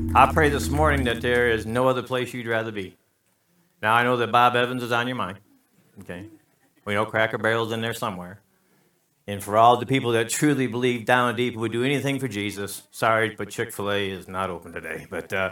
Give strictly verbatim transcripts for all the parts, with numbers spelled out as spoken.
I pray this morning that there is no other place you'd rather be. Now, I know that Bob Evans is on your mind, okay? We know Cracker Barrel's in there somewhere. And for all the people that truly believe down deep would do anything for Jesus, sorry, but Chick-fil-A is not open today. But uh,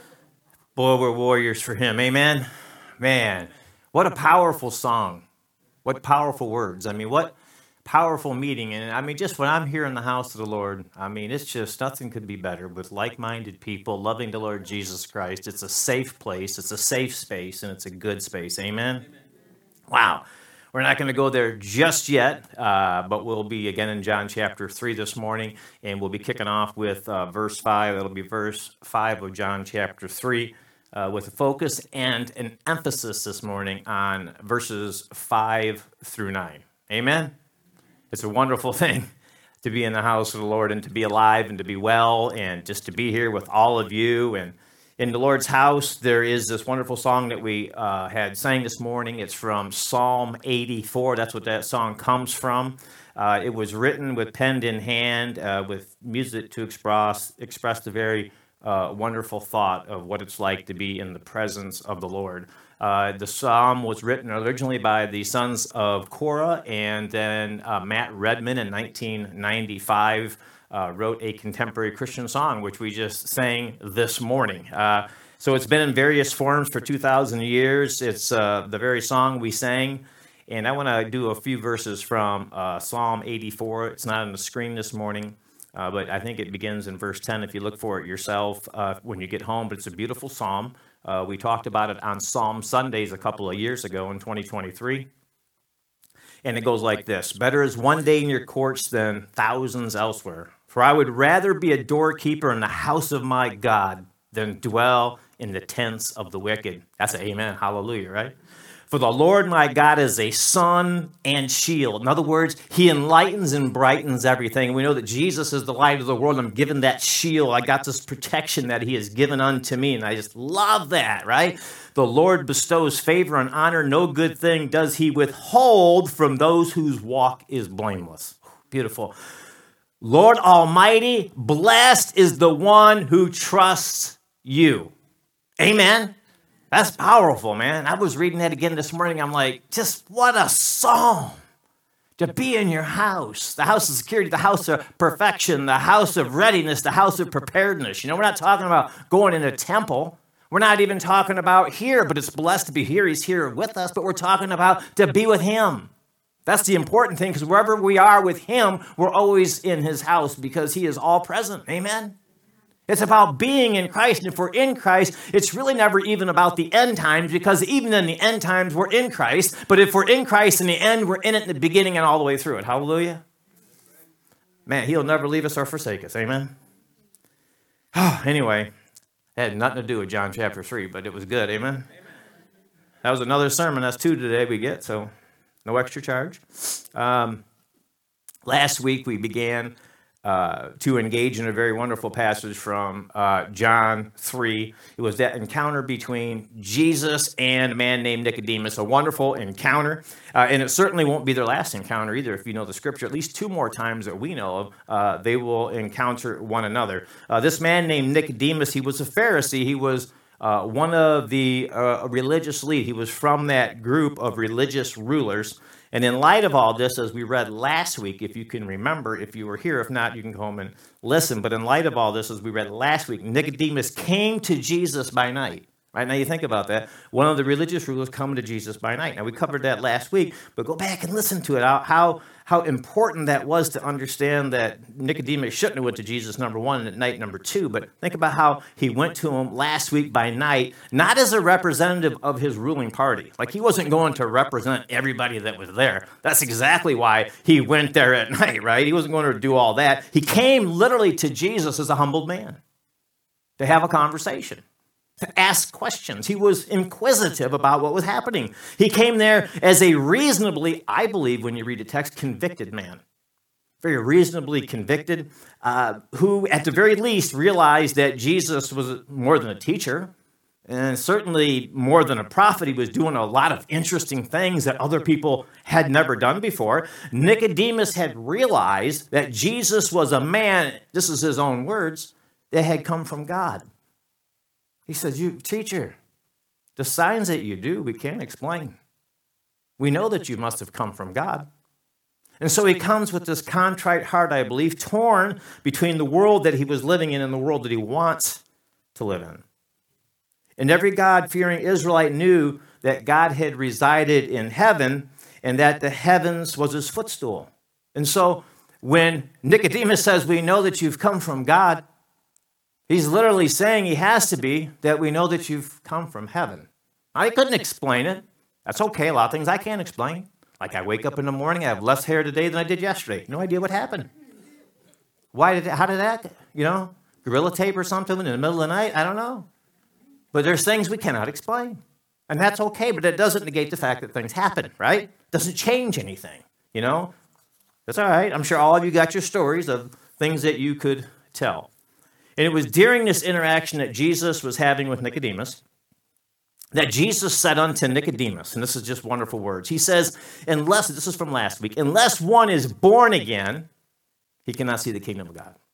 boy, we're warriors for him. Amen? Man, what a powerful song. What powerful words. I mean, what powerful meeting. And I mean, just when I'm here in the house of the Lord, I mean, it's just nothing could be better with like-minded people loving the Lord Jesus Christ. It's a safe place. It's a safe space, and it's a good space. Amen? Amen. Wow. We're not going to go there just yet, uh, but we'll be again in John chapter three this morning, and we'll be kicking off with uh, verse five. It'll be verse five of John chapter three, uh, with a focus and an emphasis this morning on verses five through nine. Amen? It's a wonderful thing to be in the house of the Lord and to be alive and to be well and just to be here with all of you. And in the Lord's house, there is this wonderful song that we uh, had sang this morning. It's from Psalm eighty-four. That's what that song comes from. Uh, it was written with pen in hand, uh, with music to express express the very uh, wonderful thought of what it's like to be in the presence of the Lord. Uh, the psalm was written originally by the sons of Korah, and then uh, Matt Redman in nineteen ninety-five uh, wrote a contemporary Christian song, which we just sang this morning. Uh, so it's been in various forms for two thousand years. It's uh, the very song we sang, and I want to do a few verses from uh, Psalm eighty-four. It's not on the screen this morning, uh, but I think it begins in verse ten if you look for it yourself uh, when you get home, but it's a beautiful psalm. Uh, we talked about it on Psalm Sundays a couple of years ago in twenty twenty-three. And it goes like this. Better is one day in your courts than thousands elsewhere. For I would rather be a doorkeeper in the house of my God than dwell in the tents of the wicked. That's an amen. Hallelujah, right? For the Lord my God is a sun and shield. In other words, he enlightens and brightens everything. We know that Jesus is the light of the world. I'm given that shield. I got this protection that he has given unto me, and I just love that, right? The Lord bestows favor and honor. No good thing does he withhold from those whose walk is blameless. Beautiful. Lord Almighty, blessed is the one who trusts you. Amen. That's powerful, man. I was reading that again this morning. I'm like, just what a psalm to be in your house. The house of security, the house of perfection, the house of readiness, the house of preparedness. You know, we're not talking about going in a temple. We're not even talking about here, but it's blessed to be here. He's here with us, but we're talking about to be with him. That's the important thing, because wherever we are with him, we're always in his house because he is all present. Amen? It's about being in Christ, and if we're in Christ, it's really never even about the end times, because even in the end times, we're in Christ. But if we're in Christ in the end, we're in it in the beginning and all the way through it. Hallelujah. Man, he'll never leave us or forsake us. Amen. Oh, anyway, it had nothing to do with John chapter three, but it was good. Amen. That was another sermon. That's two today we get, so no extra charge. Um, last week we began Uh, to engage in a very wonderful passage from uh, John three. It was that encounter between Jesus and a man named Nicodemus, a wonderful encounter. Uh, and it certainly won't be their last encounter either. If you know the scripture, at least two more times that we know of, uh, they will encounter one another. Uh, this man named Nicodemus, he was a Pharisee. He was uh, one of the uh, religious lead. He was from that group of religious rulers. And in light of all this, as we read last week, if you can remember, if you were here, if not, you can go home and listen. But in light of all this, as we read last week, Nicodemus came to Jesus by night. Right now, you think about that. One of the religious rulers come to Jesus by night. Now, we covered that last week, but go back and listen to it. How how important that was to understand that Nicodemus shouldn't have went to Jesus, number one, at night, number two. But think about how he went to him last week by night, not as a representative of his ruling party. Like, he wasn't going to represent everybody that was there. That's exactly why he went there at night, right? He wasn't going to do all that. He came literally to Jesus as a humbled man to have a conversation, to ask questions. He was inquisitive about what was happening. He came there as a reasonably, I believe, when you read the text, convicted man. Very reasonably convicted, uh, who at the very least realized that Jesus was more than a teacher, and certainly more than a prophet. He was doing a lot of interesting things that other people had never done before. Nicodemus had realized that Jesus was a man, this is his own words, that had come from God. He says, you, teacher, the signs that you do, we can't explain. We know that you must have come from God. And so he comes with this contrite heart, I believe, torn between the world that he was living in and the world that he wants to live in. And every God-fearing Israelite knew that God had resided in heaven and that the heavens was his footstool. And so when Nicodemus says, we know that you've come from God, he's literally saying he has to be that we know that you've come from heaven. I couldn't explain it. That's okay. A lot of things I can't explain. Like I wake up in the morning, I have less hair today than I did yesterday. No idea what happened. Why did it, how did that, you know, gorilla tape or something in the middle of the night? I don't know. But there's things we cannot explain. And that's okay, but it doesn't negate the fact that things happen, right? It doesn't change anything, you know? That's all right. I'm sure all of you got your stories of things that you could tell. And it was during this interaction that Jesus was having with Nicodemus that Jesus said unto Nicodemus, and this is just wonderful words. He says, unless, this is from last week, unless one is born again, he cannot see the kingdom of God.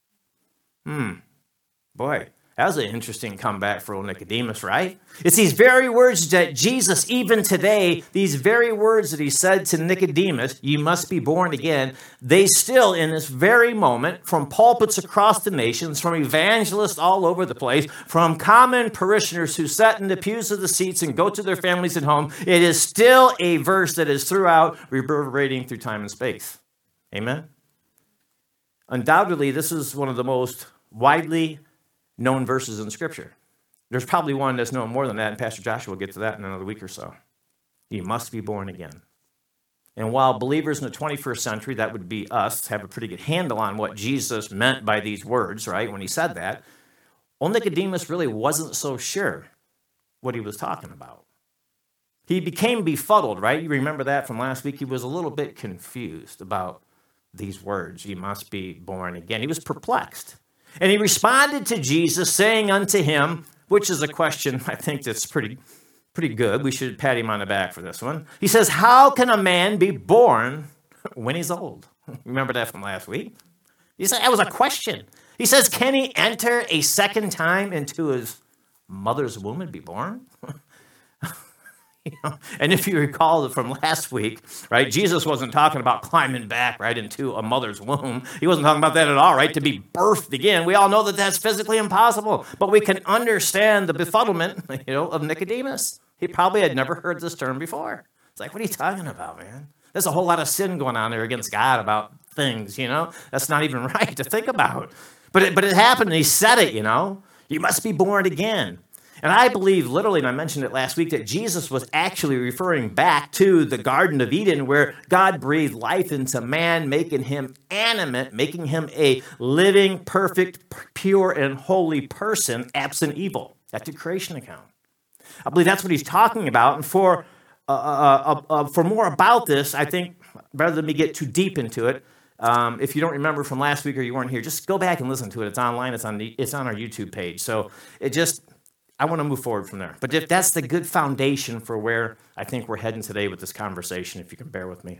Hmm. Boy, that was an interesting comeback for old Nicodemus, right? It's these very words that Jesus, even today, these very words that he said to Nicodemus, you must be born again, they still, in this very moment, from pulpits across the nations, from evangelists all over the place, from common parishioners who sit in the pews of the seats and go to their families at home, it is still a verse that is throughout, reverberating through time and space. Amen? Undoubtedly, this is one of the most widely known verses in Scripture. There's probably one that's known more than that, and Pastor Joshua will get to that in another week or so. You must be born again. And while believers in the twenty-first century, that would be us, have a pretty good handle on what Jesus meant by these words, right, when he said that, old Nicodemus really wasn't so sure what he was talking about. He became befuddled, right? You remember that from last week. He was a little bit confused about these words, you must be born again. He was perplexed. And he responded to Jesus, saying unto him, which is a question I think that's pretty, pretty good. We should pat him on the back for this one. He says, how can a man be born when he's old? Remember that from last week? He said that was a question. He says, can he enter a second time into his mother's womb and be born? You know? And if you recall from last week, right, Jesus wasn't talking about climbing back right into a mother's womb. He wasn't talking about that at all, right, to be birthed again. We all know that that's physically impossible, but we can understand the befuddlement, you know, of Nicodemus. He probably had never heard this term before. It's like, what are you talking about, man? There's a whole lot of sin going on there against God about things, you know? That's not even right to think about. But it, but it happened, and he said it, you know? You must be born again. And I believe, literally, and I mentioned it last week, that Jesus was actually referring back to the Garden of Eden where God breathed life into man, making him animate, making him a living, perfect, pure, and holy person, absent evil. That's the creation account. I believe that's what he's talking about. And for, uh, uh, uh, uh, for more about this, I think, rather than me get too deep into it, um, if you don't remember from last week or you weren't here, just go back and listen to it. It's online. It's on, the, it's on our YouTube page. So it just... I want to move forward from there. But if that's the good foundation for where I think we're heading today with this conversation, if you can bear with me.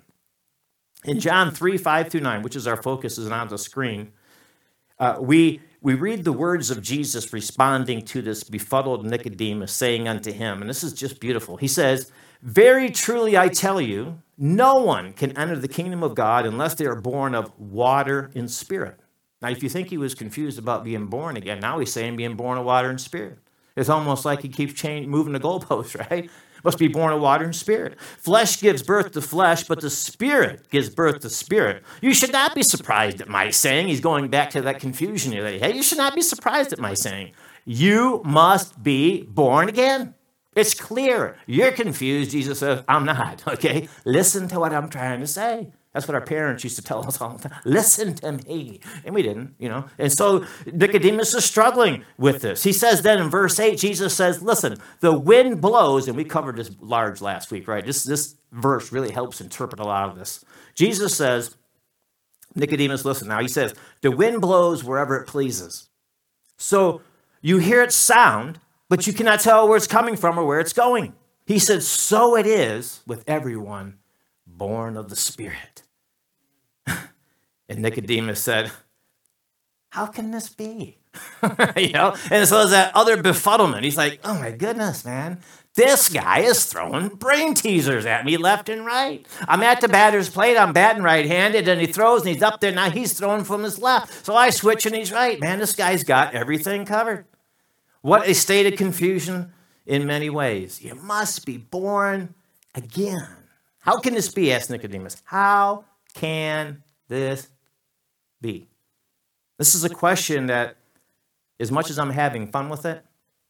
In John three, five through nine, which is our focus, is on the screen, uh, we, we read the words of Jesus responding to this befuddled Nicodemus, saying unto him, and this is just beautiful. He says, very truly I tell you, no one can enter the kingdom of God unless they are born of water and spirit. Now, if you think he was confused about being born again, now he's saying being born of water and spirit. It's almost like he keeps changing, moving the goalposts, right? Must be born of water and spirit. Flesh gives birth to flesh, but the spirit gives birth to spirit. You should not be surprised at my saying. He's going back to that confusion here that he had. You should not be surprised at my saying. You must be born again. It's clear. You're confused. Jesus says, I'm not, okay? Listen to what I'm trying to say. That's what our parents used to tell us all the time. Listen to me. And we didn't, you know. And so Nicodemus is struggling with this. He says then in verse eight, Jesus says, listen, the wind blows, and we covered this large last week, right? This, this verse really helps interpret a lot of this. Jesus says, Nicodemus, listen now. He says, the wind blows wherever it pleases. So you hear its sound, but you cannot tell where it's coming from or where it's going. He said, so it is with everyone born of the Spirit. And Nicodemus said, how can this be? You know, and so there's that other befuddlement. He's like, oh my goodness, man. This guy is throwing brain teasers at me left and right. I'm at the batter's plate. I'm batting right-handed, and he throws, and he's up there. Now he's throwing from his left. So I switch, and he's right. Man, this guy's got everything covered. What a state of confusion in many ways. You must be born again. How can this be? Asked Nicodemus. How can this be? This is a question that, as much as I'm having fun with it,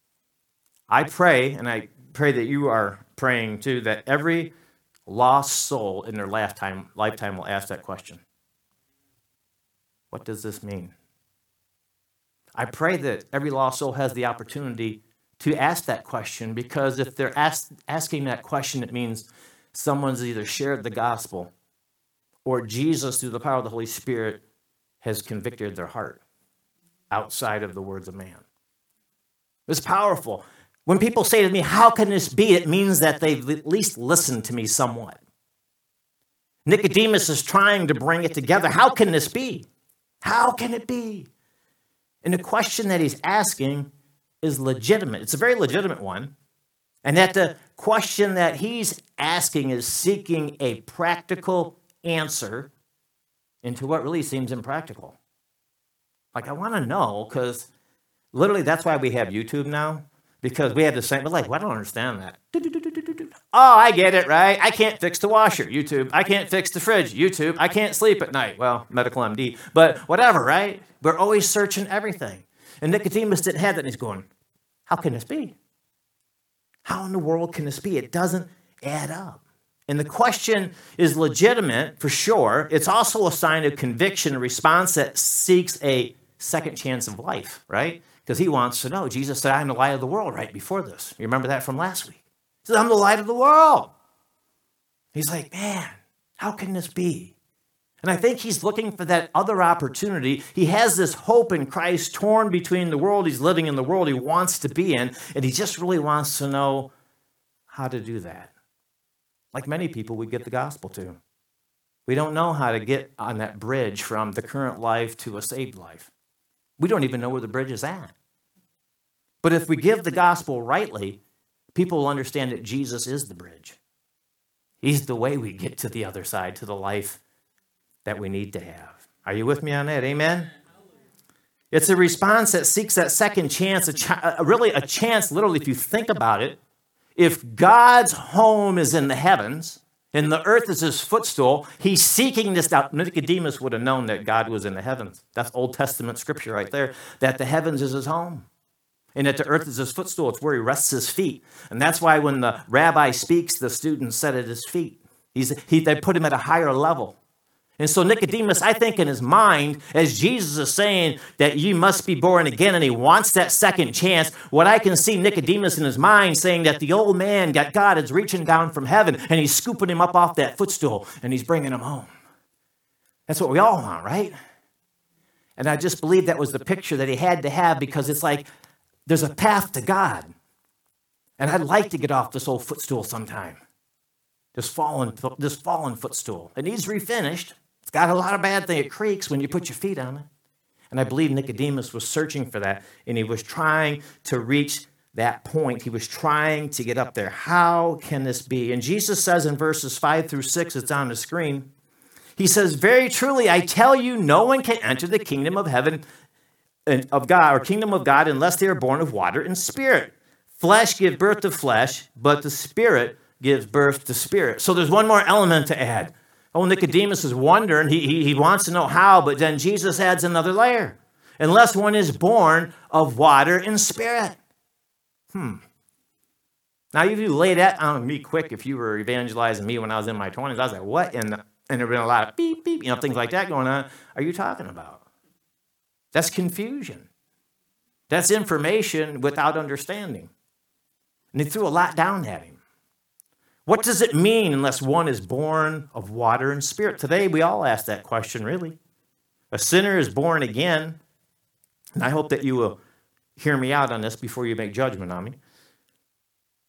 I pray, and I pray that you are praying too, that every lost soul in their lifetime, lifetime will ask that question. What does this mean? I pray that every lost soul has the opportunity to ask that question, because if they're ask, asking that question, it means someone's either shared the gospel or Jesus, through the power of the Holy Spirit, has convicted their heart outside of the words of man. It's powerful. When people say to me, how can this be? It means that they've at least listened to me somewhat. Nicodemus is trying to bring it together. How can this be? How can it be? And the question that he's asking is legitimate. It's a very legitimate one. And that the question that he's asking is seeking a practical answer into what really seems impractical. Like, I want to know, because literally that's why we have YouTube now. Because we have the same, but like, well, I don't understand that. Oh, I get it, right? I can't fix the washer, YouTube. I can't fix the fridge, YouTube. I can't sleep at night. Well, medical M D, but whatever, right? We're always searching everything. And Nicodemus didn't have that, and he's going, how can this be? How in the world can this be? It doesn't add up. And the question is legitimate, for sure. It's also a sign of conviction, a response that seeks a second chance of life, right? Because he wants to know. Jesus said, I'm the light of the world right before this. You remember that from last week? He said, I'm the light of the world. He's like, man, how can this be? And I think he's looking for that other opportunity. He has this hope in Christ, torn between the world he's living in, the world he wants to be in, and he just really wants to know how to do that. Like many people we get the gospel to. We don't know how to get on that bridge from the current life to a saved life. We don't even know where the bridge is at. But if we give the gospel rightly, people will understand that Jesus is the bridge. He's the way we get to the other side, to the life that we need to have. Are you with me on that? Amen? It's a response that seeks that second chance, a ch- really a chance, literally, if you think about it. If God's home is in the heavens, and the earth is his footstool, he's seeking this out. Nicodemus would have known that God was in the heavens. That's Old Testament scripture right there, that the heavens is his home. And that the earth is his footstool. It's where he rests his feet. And that's why when the rabbi speaks, the students sit at his feet. He's, he, they put him at a higher level. And so Nicodemus, I think in his mind, as Jesus is saying that you must be born again, and he wants that second chance, what I can see Nicodemus in his mind saying that the old man, got God is reaching down from heaven, and he's scooping him up off that footstool, and he's bringing him home. That's what we all want, right? And I just believe that was the picture that he had to have, because it's like there's a path to God. And I'd like to get off this old footstool sometime. This fallen, this fallen footstool. It needs refinished. It's got a lot of bad things. It creaks when you put your feet on it. And I believe Nicodemus was searching for that, and he was trying to reach that point. He was trying to get up there. How can this be? And Jesus says in verses five through six, it's on the screen. He says, very truly, I tell you, no one can enter the kingdom of heaven, of God, or kingdom of God, unless they are born of water and spirit. Flesh gives birth to flesh, but the spirit gives birth to spirit. So there's one more element to add. Oh, Nicodemus is wondering. He, he, he wants to know how, but then Jesus adds another layer. Unless one is born of water and spirit. Hmm. Now, if you lay that on me quick, if you were evangelizing me when I was in my twenties, I was like, what in the, and there have been a lot of beep, beep, you know, things like that going on. Are you talking about? That's confusion. That's information without understanding. And they threw a lot down at him. What does it mean unless one is born of water and spirit? Today, we all ask that question, really. A sinner is born again, and I hope that you will hear me out on this before you make judgment on me.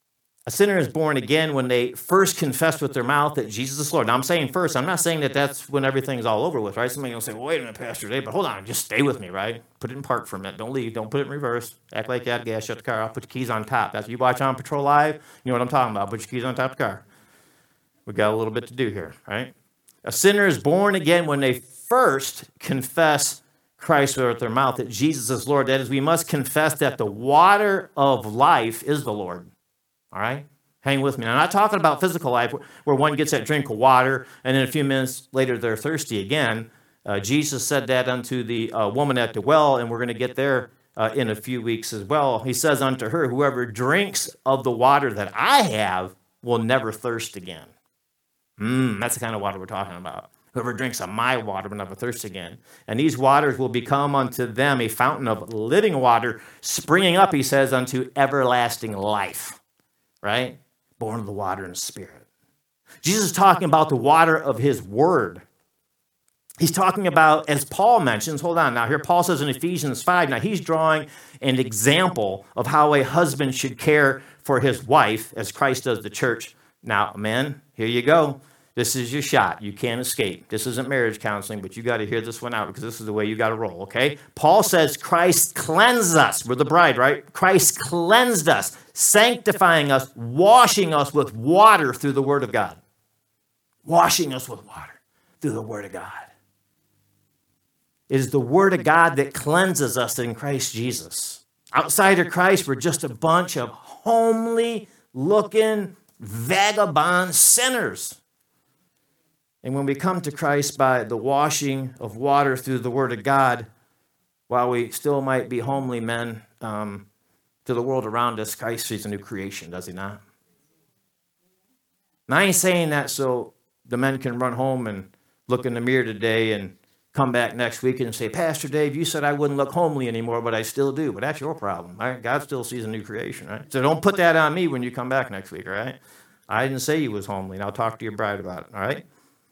A sinner is born again when they first confess with their mouth that Jesus is Lord. Now, I'm saying first. I'm not saying that that's when everything's all over with, right? Somebody will say, well, wait a minute, Pastor Dave, but hold on. Just stay with me, right? Put it in park for a minute. Don't leave. Don't put it in reverse. Act like you had gas. Shut the car off. Put your keys on top. That's what you watch on Patrol Live. You know what I'm talking about. Put your keys on top of the car. We got a little bit to do here, right? A sinner is born again when they first confess Christ with their mouth, that Jesus is Lord. That is, we must confess that the water of life is the Lord. All right? Hang with me. Now, I'm not talking about physical life where one gets that drink of water and then a few minutes later they're thirsty again. Uh, Jesus said that unto the uh, woman at the well, and we're going to get there uh, in a few weeks as well. He says unto her, whoever drinks of the water that I have will never thirst again. Mm, that's the kind of water we're talking about. Whoever drinks of my water will never thirst again. And these waters will become unto them a fountain of living water, springing up, he says, unto everlasting life. Right? Born of the water and the Spirit. Jesus is talking about the water of his word. He's talking about, as Paul mentions, hold on now, here Paul says in Ephesians five, now he's drawing an example of how a husband should care for his wife as Christ does the church. Now, men, here you go. This is your shot. You can't escape. This isn't marriage counseling, but you got to hear this one out because this is the way you got to roll, okay? Paul says Christ cleansed us. We're the bride, right? Christ cleansed us, sanctifying us, washing us with water through the word of God. Washing us with water through the word of God. It is the word of God that cleanses us in Christ Jesus. Outside of Christ, we're just a bunch of homely-looking, vagabond sinners. And when we come to Christ by the washing of water through the word of God, while we still might be homely men, um, to the world around us, Christ sees a new creation, does he not? And I ain't saying that so the men can run home and look in the mirror today and come back next week and say, Pastor Dave, you said I wouldn't look homely anymore, but I still do. But that's your problem, right? God still sees a new creation, right? So don't put that on me when you come back next week, all right? I didn't say you was homely, and I'll talk to your bride about it, all right?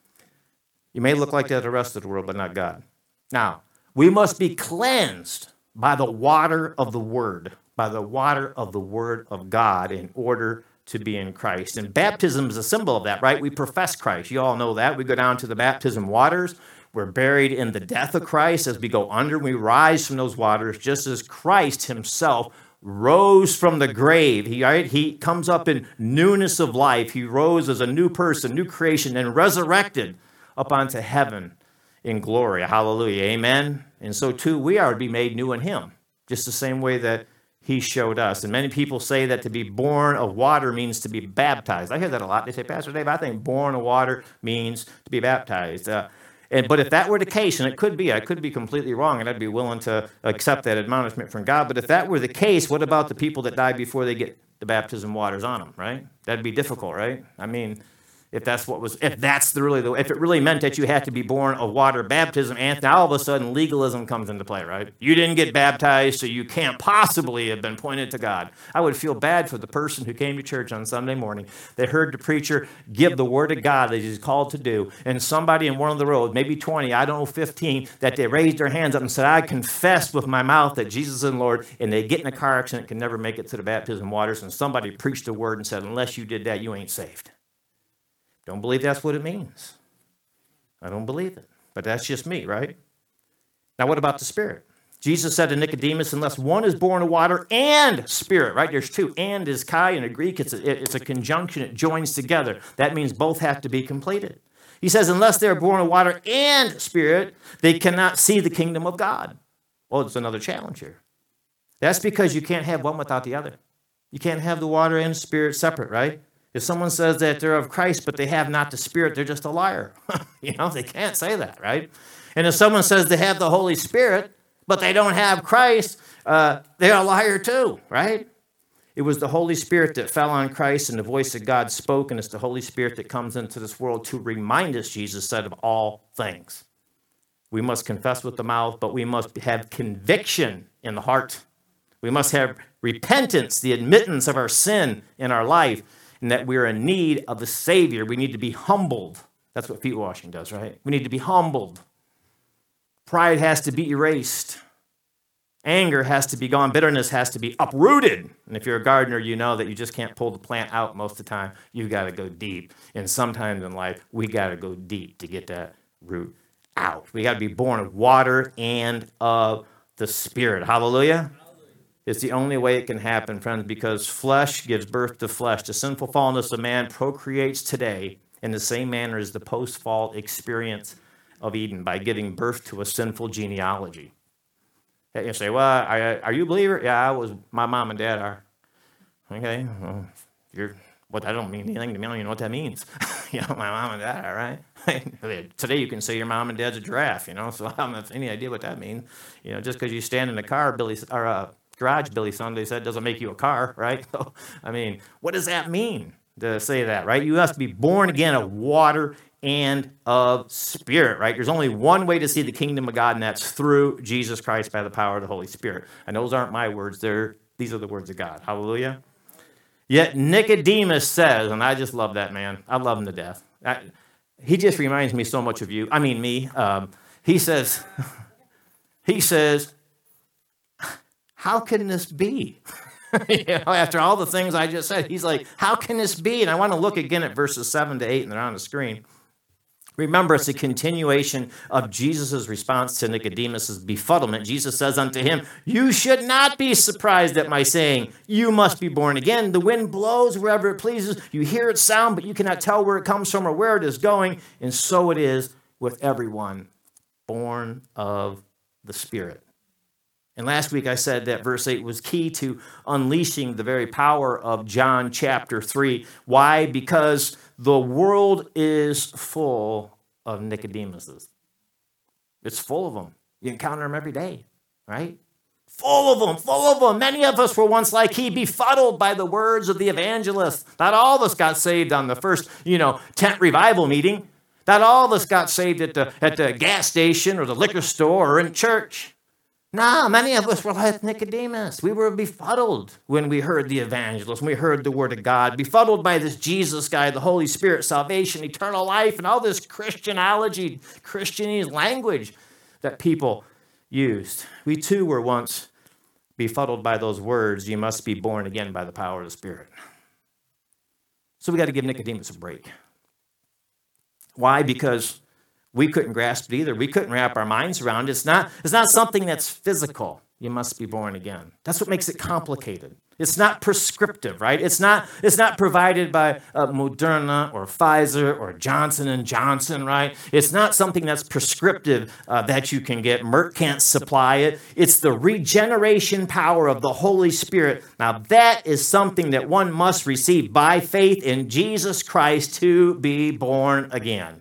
You may look like that to the rest of the world, but not God. Now, we must be cleansed by the water of the Word, by the water of the Word of God in order to be in Christ. And baptism is a symbol of that, right? We profess Christ. You all know that. We go down to the baptism waters. We're buried in the death of Christ. As we go under, we rise from those waters, just as Christ himself rose from the grave. He, right? He comes up in newness of life. He rose as a new person, new creation, and resurrected up onto heaven in glory. Hallelujah. Amen. And so too, we are to be made new in him, just the same way that he showed us. And many people say that to be born of water means to be baptized. I hear that a lot. They say, Pastor Dave, I think born of water means to be baptized. Uh, and But if that were the case, and it could be, I could be completely wrong, and I'd be willing to accept that admonishment from God. But if that were the case, what about the people that die before they get the baptism waters on them, right? That'd be difficult, right? I mean, if that's what was, if that's the really, the, if it really meant that you had to be born of water baptism, and now all of a sudden legalism comes into play, right? You didn't get baptized, so you can't possibly have been pointed to God. I would feel bad for the person who came to church on Sunday morning. They heard the preacher give the word of God that he's called to do, and somebody in one of the rows, maybe twenty, I don't know, fifteen, that they raised their hands up and said, I confessed with my mouth that Jesus is Lord, and they get in a car accident, can never make it to the baptism waters, and somebody preached the word and said, unless you did that, you ain't saved. Don't believe that's what it means. I don't believe it. But that's just me, right? Now, what about the Spirit? Jesus said to Nicodemus, unless one is born of water and Spirit, right? There's two. And is kai in the Greek. It's a, it's a conjunction. It joins together. That means both have to be completed. He says, unless they're born of water and Spirit, they cannot see the kingdom of God. Well, it's another challenge here. That's because you can't have one without the other. You can't have the water and Spirit separate, right? If someone says that they're of Christ, but they have not the Spirit, they're just a liar. You know, they can't say that, right? And if someone says they have the Holy Spirit, but they don't have Christ, uh, they're a liar too, right? It was the Holy Spirit that fell on Christ, and the voice of God spoke, and it's the Holy Spirit that comes into this world to remind us, Jesus said, of all things. We must confess with the mouth, but we must have conviction in the heart. We must have repentance, the admittance of our sin in our life, and that we're in need of a Savior. We need to be humbled. That's what feet washing does, right? We need to be humbled. Pride has to be erased. Anger has to be gone. Bitterness has to be uprooted. And if you're a gardener, you know that you just can't pull the plant out most of the time. You got to go deep. And sometimes in life, we got to go deep to get that root out. We got to be born of water and of the Spirit. Hallelujah. It's the only way it can happen, friends, because flesh gives birth to flesh. The sinful fallenness of man procreates today in the same manner as the post-fall experience of Eden, by giving birth to a sinful genealogy. You say, well, are, are you a believer? Yeah, I was. My mom and dad are. Okay, well, you're. What that don't mean anything to me. I don't even know what that means. You know, my mom and dad are, right? Today you can say your mom and dad's a giraffe. You know, so I don't have any idea what that means. You know, just because you stand in a car, Billy or a garage, Billy Sunday said, doesn't make you a car, right? So, I mean, what does that mean to say that, right? You must be born again of water and of Spirit, right? There's only one way to see the kingdom of God, and that's through Jesus Christ by the power of the Holy Spirit. And those aren't my words. They're, these are the words of God. Hallelujah. Yet Nicodemus says, and I just love that man. I love him to death. I, he just reminds me so much of you. I mean, me. Um, he says, he says, how can this be? You know, after all the things I just said, he's like, how can this be? And I want to look again at verses seven to eight, and they're on the screen. Remember, it's a continuation of Jesus' response to Nicodemus' befuddlement. Jesus says unto him, you should not be surprised at my saying, you must be born again. The wind blows wherever it pleases. You hear its sound, but you cannot tell where it comes from or where it is going. And so it is with everyone born of the Spirit. And last week I said that verse eight was key to unleashing the very power of John chapter three. Why? Because the world is full of Nicodemuses. It's full of them. You encounter them every day, right? Full of them, full of them. Many of us were once like he, befuddled by the words of the evangelist. Not all of us got saved on the first, you know, tent revival meeting. Not all of us got saved at the, at the gas station or the liquor store or in church. No, many of us were like Nicodemus. We were befuddled when we heard the evangelist, when we heard the word of God, befuddled by this Jesus guy, the Holy Spirit, salvation, eternal life, and all this Christianology, Christianese language that people used. We too were once befuddled by those words, you must be born again by the power of the Spirit. So we got to give Nicodemus a break. Why? Because we couldn't grasp it either. We couldn't wrap our minds around it. It's not, it's not something that's physical. You must be born again. That's what makes it complicated. It's not prescriptive, right? It's not, it's not provided by uh, Moderna or Pfizer or Johnson and Johnson, right? It's not something that's prescriptive uh, that you can get. Merck can't supply it. It's the regeneration power of the Holy Spirit. Now, that is something that one must receive by faith in Jesus Christ to be born again.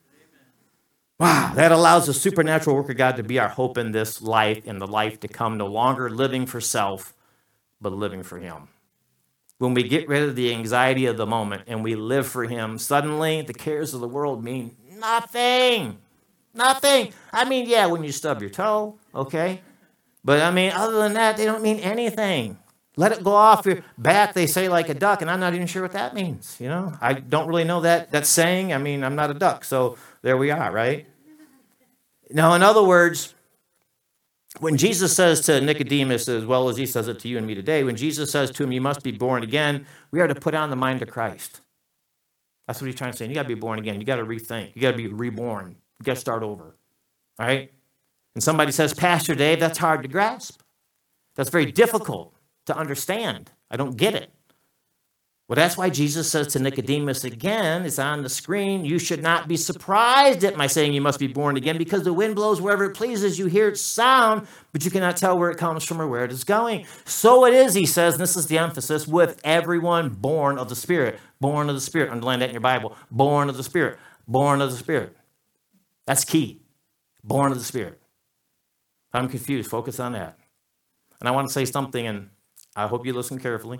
Wow, that allows the supernatural work of God to be our hope in this life and the life to come, no longer living for self, but living for Him. When we get rid of the anxiety of the moment and we live for Him, suddenly the cares of the world mean nothing. Nothing. I mean, yeah, when you stub your toe, okay? But I mean, other than that, they don't mean anything. Let it go off your back, they say, like a duck, and I'm not even sure what that means, you know? I don't really know that, that saying. I mean, I'm not a duck, so there we are, right? Now, in other words, when Jesus says to Nicodemus, as well as he says it to you and me today, when Jesus says to him, you must be born again, we are to put on the mind of Christ. That's what he's trying to say. You got to be born again. You got to rethink. You got to be reborn. You got to start over, all right? And somebody says, Pastor Dave, that's hard to grasp. That's very difficult to understand. I don't get it. Well, that's why Jesus says to Nicodemus again, it's on the screen, you should not be surprised at my saying you must be born again, because the wind blows wherever it pleases. You hear its sound, but you cannot tell where it comes from or where it is going. So it is, he says, and this is the emphasis, with everyone born of the Spirit. Born of the Spirit. Underline that in your Bible. Born of the Spirit. Born of the Spirit. That's key. Born of the Spirit. If I'm confused, focus on that. And I want to say something, and I hope you listen carefully.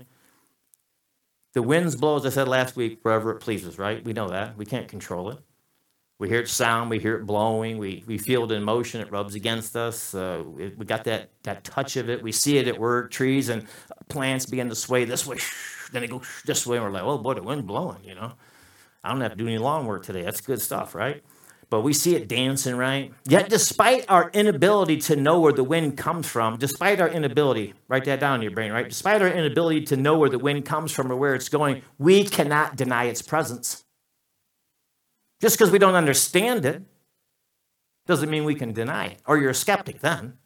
The winds blow, as I said last week, wherever it pleases, right? We know that. We can't control it. We hear it sound. We hear it blowing. We we feel it in motion. It rubs against us. Uh, it, we got that, that touch of it. We see it at work. Trees and plants begin to sway this way. Then they go this way. And we're like, oh, boy, the wind's blowing, you know. I don't have to do any lawn work today. That's good stuff, right? but we see it dancing, right? Yet despite our inability to know where the wind comes from, despite our inability, write that down in your brain, right? Despite our inability to know where the wind comes from or where it's going, we cannot deny its presence. Just because we don't understand it doesn't mean we can deny it, or you're a skeptic then.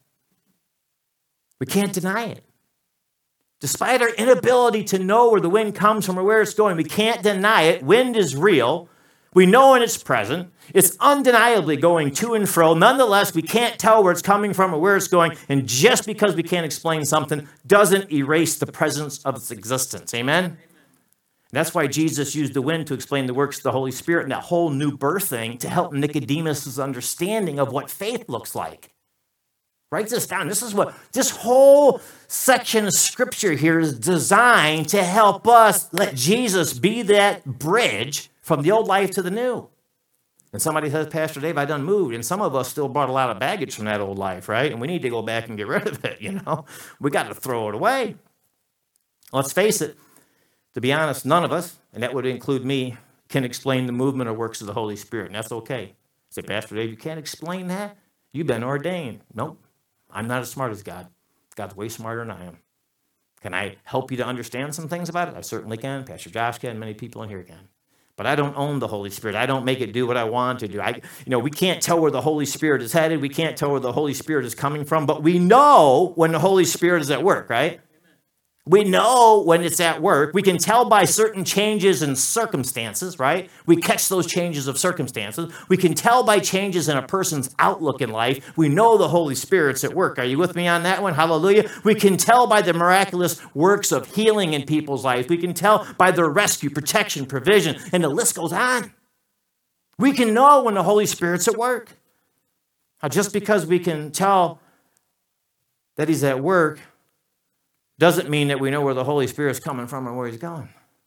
We can't deny it. Despite our inability to know where the wind comes from or where it's going, we can't deny it. Wind is real. We know when it's present. It's undeniably going to and fro. Nonetheless, we can't tell where it's coming from or where it's going. And just because we can't explain something doesn't erase the presence of its existence. Amen? Amen. That's why Jesus used the wind to explain the works of the Holy Spirit and that whole new birth thing to help Nicodemus' understanding of what faith looks like. Write this down. This is what this whole section of scripture here is designed to help us let Jesus be that bridge from the old life to the new. And somebody says, Pastor Dave, I done moved. And some of us still brought a lot of baggage from that old life, right? And we need to go back and get rid of it, you know. We got to throw it away. Let's face it. To be honest, none of us, and that would include me, can explain the movement or works of the Holy Spirit. And that's okay. Say, Pastor Dave, you can't explain that? You've been ordained. Nope. I'm not as smart as God. God's way smarter than I am. Can I help you to understand some things about it? I certainly can. Pastor Josh can. Many people in here can. But I don't own the Holy Spirit. I don't make it do what I want to do. I, you know, we can't tell where the Holy Spirit is headed. We can't tell where the Holy Spirit is coming from. But we know when the Holy Spirit is at work, right? We know when it's at work. We can tell by certain changes in circumstances, right? We catch those changes of circumstances. We can tell by changes in a person's outlook in life. We know the Holy Spirit's at work. Are you with me on that one? Hallelujah. We can tell by the miraculous works of healing in people's lives. We can tell by their rescue, protection, provision, and the list goes on. We can know when the Holy Spirit's at work. Now, just because we can tell that he's at work doesn't mean that we know where the Holy Spirit's coming from or where he's going.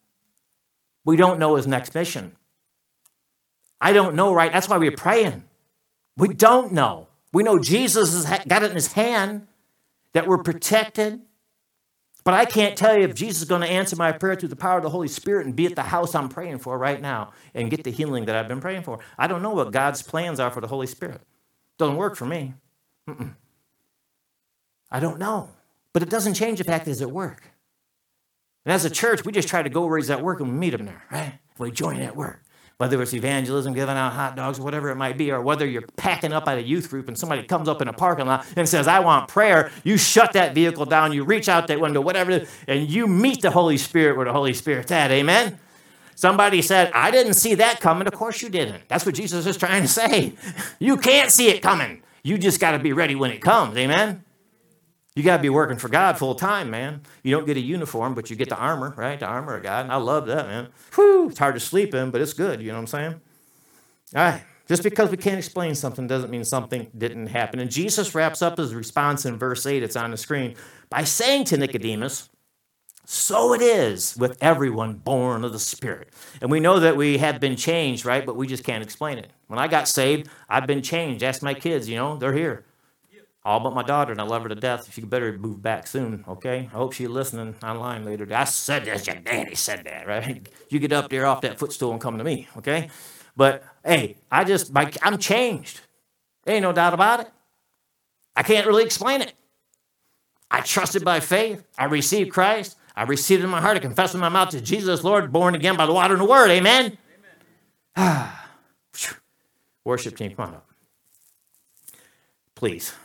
We don't know his next mission. I don't know, right? That's why we're praying. We don't know. We know Jesus has got it in his hand, that we're protected. But I can't tell you if Jesus is going to answer my prayer through the power of the Holy Spirit and be at the house I'm praying for right now and get the healing that I've been praying for. I don't know what God's plans are for the Holy Spirit. Doesn't work for me. Mm-mm. I don't know. But it doesn't change the fact that he's at work. And as a church, we just try to go where he's at work and we meet him there, right? We join at work. Whether it's evangelism, giving out hot dogs, whatever it might be, or whether you're packing up at a youth group and somebody comes up in a parking lot and says, I want prayer, you shut that vehicle down, you reach out that window, whatever it is, and you meet the Holy Spirit where the Holy Spirit's at, amen? Somebody said, I didn't see that coming. Of course you didn't. That's what Jesus is trying to say. You can't see it coming. You just got to be ready when it comes, amen? You got to be working for God full time, man. You don't get a uniform, but you get the armor, right? The armor of God. And I love that, man. Whew, it's hard to sleep in, but it's good. You know what I'm saying? All right. Just because we can't explain something doesn't mean something didn't happen. And Jesus wraps up his response in verse eight. It's on the screen by saying to Nicodemus, so it is with everyone born of the Spirit. And we know that we have been changed, right? But we just can't explain it. When I got saved, I've been changed. Ask my kids, you know, they're here. All but my daughter, and I love her to death. She better move back soon, okay? I hope she's listening online later. I said that, your daddy said that, right? You get up there off that footstool and come to me, okay? But, hey, I just, my, I'm changed. There ain't no doubt about it. I can't really explain it. I trusted by faith. I received Christ. I received it in my heart. I confessed in my mouth to Jesus, Lord, born again by the water and the word, amen? Amen. Worship team, come on up. Please.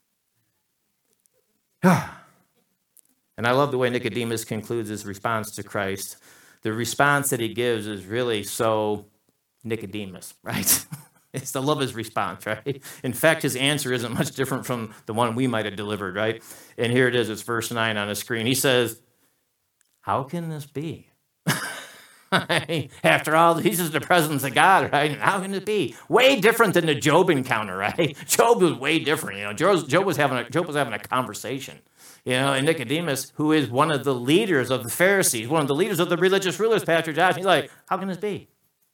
And I love the way Nicodemus concludes his response to Christ. The response that he gives is really so Nicodemus, right? It's the love his response, right? In fact, his answer isn't much different from the one we might have delivered, right? And here it is, it's verse nine on the screen. He says, how can this be? After all, this is the presence of God, right? How can it be? Way different than the Job encounter, right? Job was way different. You know, Job, Job was having a, Job was having a conversation. You know, and Nicodemus, who is one of the leaders of the Pharisees, one of the leaders of the religious rulers, Pastor Josh, he's like, how can this be?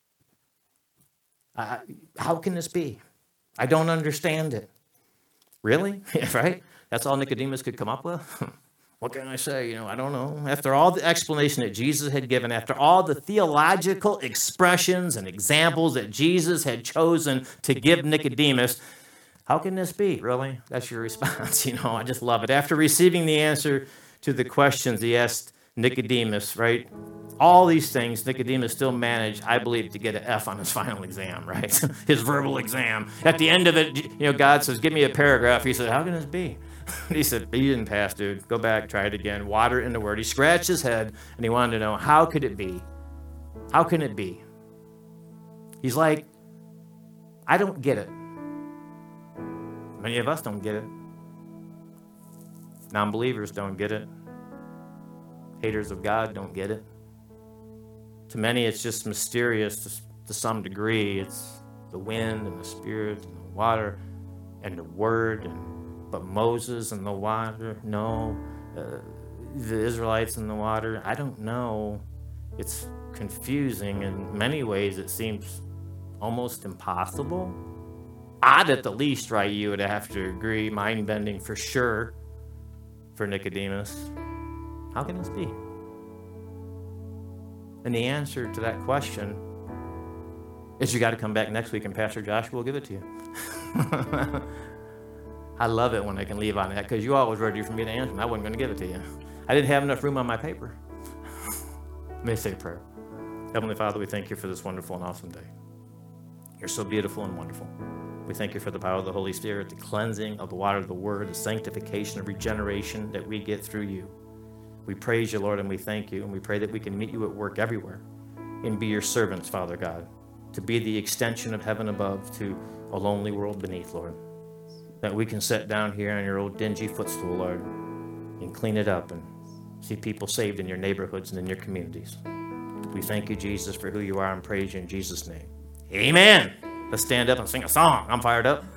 Uh, how can this be? I don't understand it. Really? Right? That's all Nicodemus could come up with? What can I say? You know, I don't know. After all the explanation that Jesus had given, after all the theological expressions and examples that Jesus had chosen to give Nicodemus, how can this be? Really? That's your response. You know, I just love it. After receiving the answer to the questions he asked Nicodemus, right? All these things, Nicodemus still managed, I believe, to get an F on his final exam, right? His verbal exam. At the end of it, you know, God says, give me a paragraph. He said, how can this be? He said, you didn't pass, dude. Go back, try it again. Water it in the word. He scratched his head, and he wanted to know, how could it be? How can it be? He's like, I don't get it. Many of us don't get it. Non-believers don't get it. Haters of God don't get it. To many, it's just mysterious to, to some degree. It's the wind and the spirit and the water and the word. And, but Moses and the water, no. Uh, the Israelites and the water, I don't know. It's confusing. In many ways, it seems almost impossible. Odd at the least, right? You would have to agree. Mind-bending for sure for Nicodemus. How can this be? And the answer to that question is you got to come back next week and Pastor Joshua will give it to you. I love it when I can leave on that because you always ready for me to answer and I wasn't going to give it to you. I didn't have enough room on my paper. Let me say a prayer. Heavenly Father, we thank you for this wonderful and awesome day. You're so beautiful and wonderful. We thank you for the power of the Holy Spirit, the cleansing of the water of the Word, the sanctification and regeneration that we get through you. We praise you, Lord, and we thank you, and we pray that we can meet you at work everywhere and be your servants, Father God, to be the extension of heaven above to a lonely world beneath, Lord. That we can sit down here on your old dingy footstool, Lord, and clean it up and see people saved in your neighborhoods and in your communities. We thank you, Jesus, for who you are and praise you in Jesus' name. Amen. Let's stand up and sing a song. I'm fired up.